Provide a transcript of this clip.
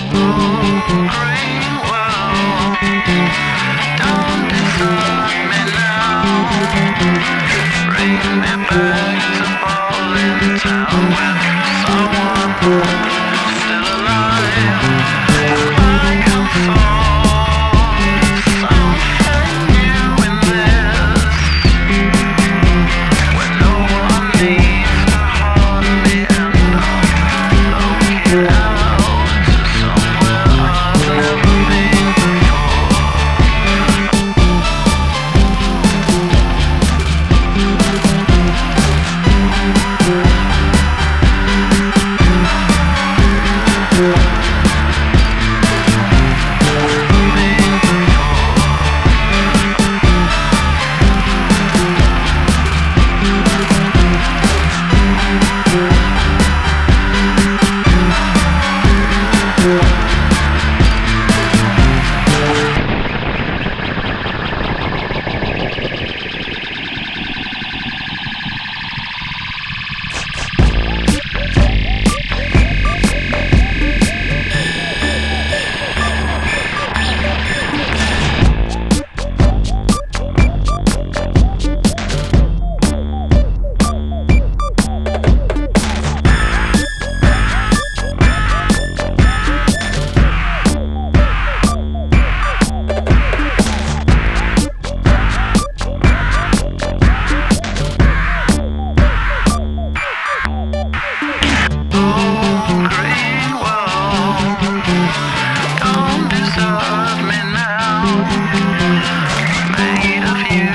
green world, don't desert me now. Bring me back to Berlin town with someone still alive. I can find something new in this, when no one needs to hold me and I'm looking out to somewhere I've never been before. Green world, don't desert me now. Made of you.